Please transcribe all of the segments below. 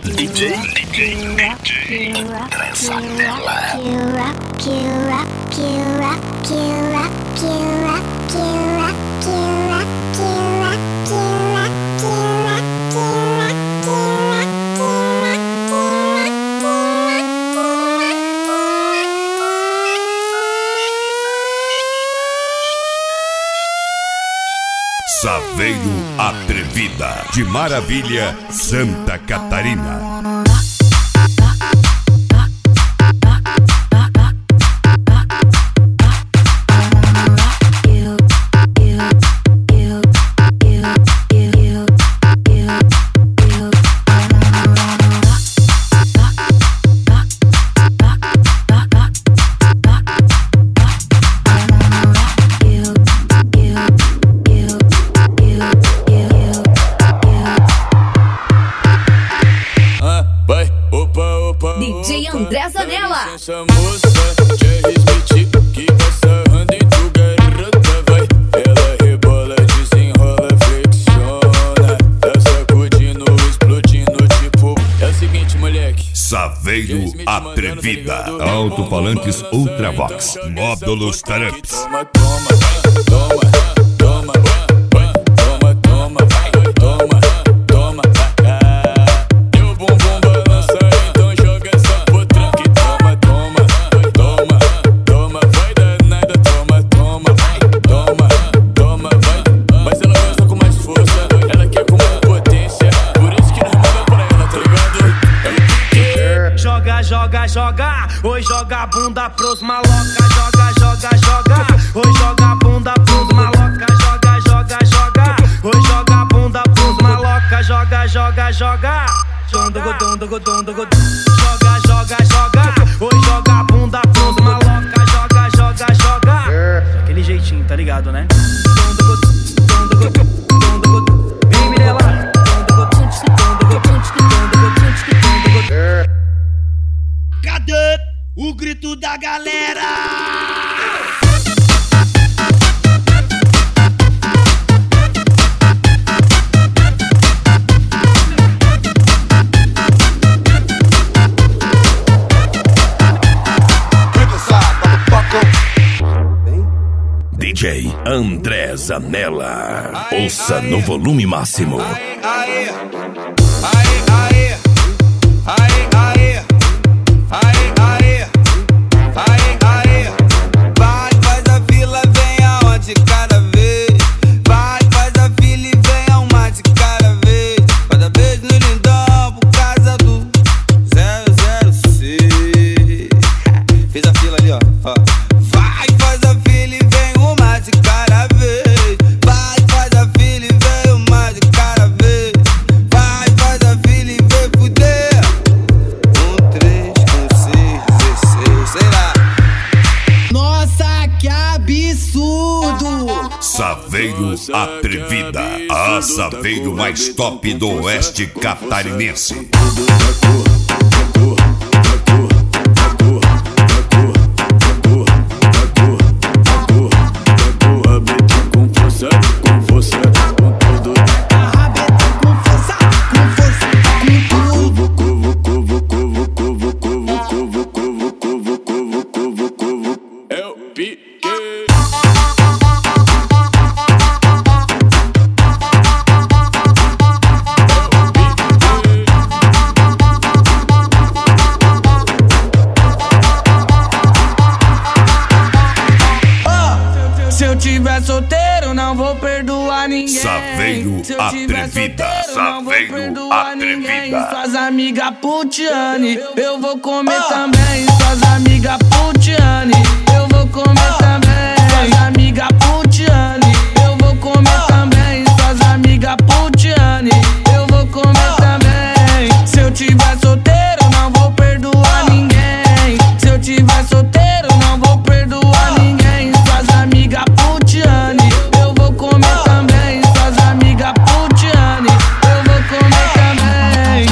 DJ Andressa Nella. Saveiro Atrevida, de Maravilha, Santa Catarina. DJ Andressa Nella. Essa moça quer resmitir que passa anda em tu garota, vai. Ela rebola, desenrola, flexiona, tá sacudindo, explodindo, tipo. É o seguinte, moleque. Saveiro Atrevida. Alto-falantes Ultravox. Módulos Taramps. Toma, toma, toma, toma, toma, toma, vai, toma, toma, meu bumbum balança, então joga essa potranca e toma, toma, toma, toma, vai danada, toma, toma, toma, toma, vai. Mas ela gosta com mais força, ela quer com mais potência, por isso que nós manda pra ela, tá ligado? Joga, joga, joga, oi joga a bunda pros maloca, joga, joga, joga, oi joga a bunda pros maloca, joga, joga, joga, oi joga a bunda pros maloca, joga, joga, joga, joga, joga, joga, oi joga a bunda pros maloca, joga, joga, joga, aquele jeitinho, tá ligado, né? Vem, Mirella. Cadê o grito da galera? DJ André Zanella. Ouça no volume máximo. Aê, aê, aê, aê, aê. Aê, aê, aê, aê. Vai, faz a fila, vem aonde cada vez. Vai, faz a fila e vem a uma de cada vez. Cada vez no lindão por causa do 006. Fez a fila ali, ó. Vai, faz a fila e vem uma de cada vez. Vai, faz a fila e vem uma de cada vez. Vai, faz a fila e vem fuder. 1, 3, 16, sei lá. Nossa, que absurdo! Saveiro Atrevida. A Saveiro mais top do oeste catarinense. Se eu tiver solteiro, não vou perdoar ninguém. Saveiro Se eu tiver Atrevida. solteiro, não vou Saveiro perdoar ninguém. Atrevida. Suas amigas putiane, eu vou comer também. Suas amigas putiane, eu vou comer também. Suas amigas putiane, eu vou comer também. Suas amigas putiane, eu vou comer também. Se eu tiver solteiro, não vou perdoar ninguém. Se eu tiver solteiro, não vou perdoar ninguém. Suas amigas putiane, eu vou comer também. Suas amigas putiane, eu vou comer também.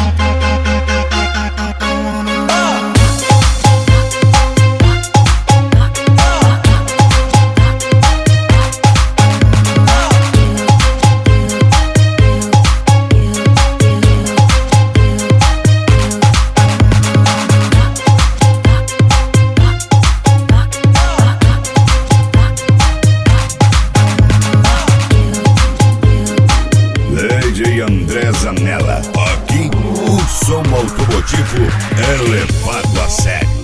DJ André Zanella. Aqui, o som automotivo é levado a sério.